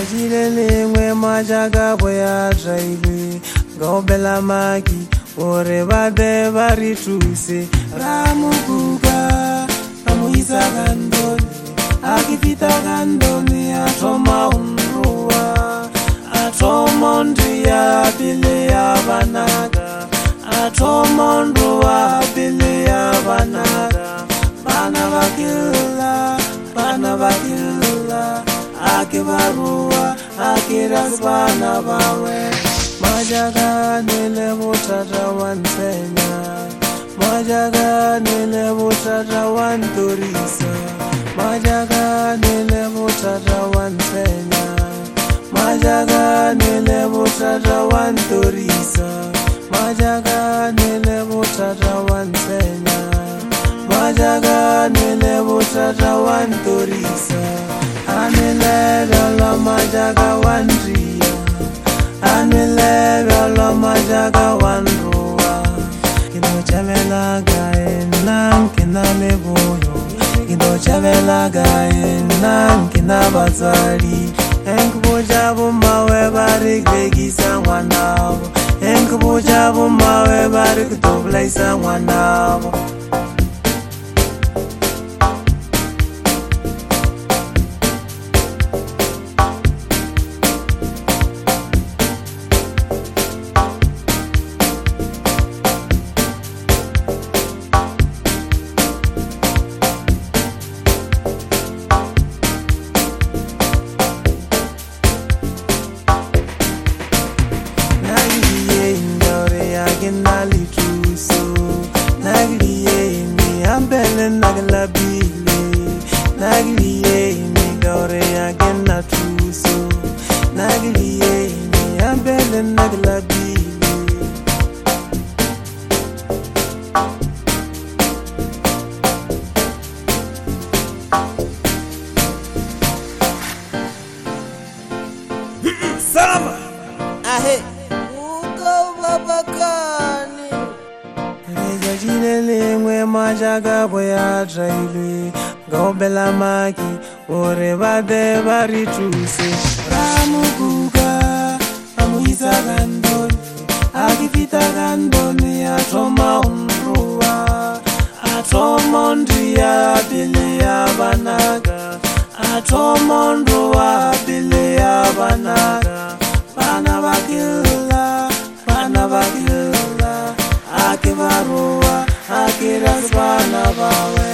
Jajile mwe majaga boya jaile Gobela magi ore bade barituse Ramuguga Ramuisa gandoni Akipita gandoni Atoma unruwa Atoma ndria bile ya banaga Atoma unruwa bile ya banaga Bana bakila Akibarua, akirasbana bawe Majaga nile mutata wansenya Majaga nile mutata wanturisa Majaga nile mutata wansenya Majaga nile mutata wanturisa Majaga nile mutata wansenya Majaga nile mutata wanturisa Anile la majaga wanria Anile la majaga wanrua Kindo chavela gae nang kina leboyo Kindo chavela gae nang kina bazari Enkubujabu mawe barik begisa wanabo Enkubujabu mawe barik doblaisa wanabo Nali truso Nagriye ni ambele nagla bile Nagriye ni gaure agena truso Nagriye ni ambele nagla bile Sama Ahe Jajile mwe majaga boya jaile Gobela magi ore bade barituse Ramuguga Ramuisa gandoni Akipita gandoni Atoma unruwa Atoma ndria bile ya banaga Atoma unruwa bile ya banaga Bana bakila Akibarua, akirasbana bawe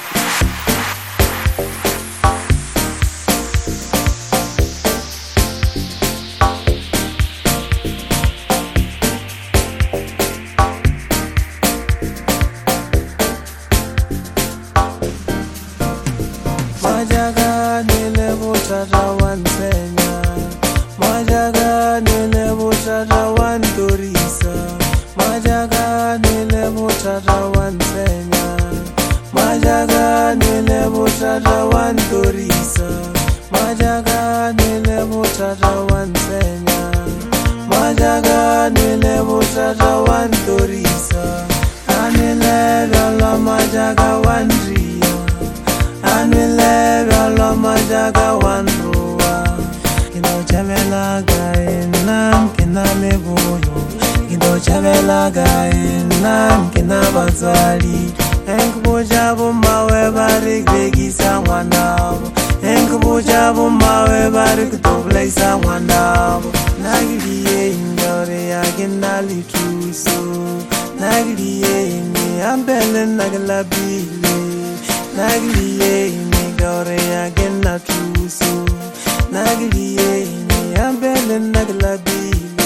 Majaga nile mutata wansenya Majaga nile mutata wanturisa Majaga nile mutata wansenya Majaga nile mutata wanturisa Majaga nile mutata wansenya Majaga nile mutata wanturisa Anile la majaga wanria Anile la majaga wanruwa Kindo chavela gae nang kina leboyo Kindo chavela gae nang kina bazali Enkubujabu mawe barik begisa wanabo Enkubujabu mawe barik doblaisa wanabo Nagriye indore agena litruso Nagriye ni ambele nagla bile Nagriye ni gaure agena truso Nagriye ni ambele nagla bile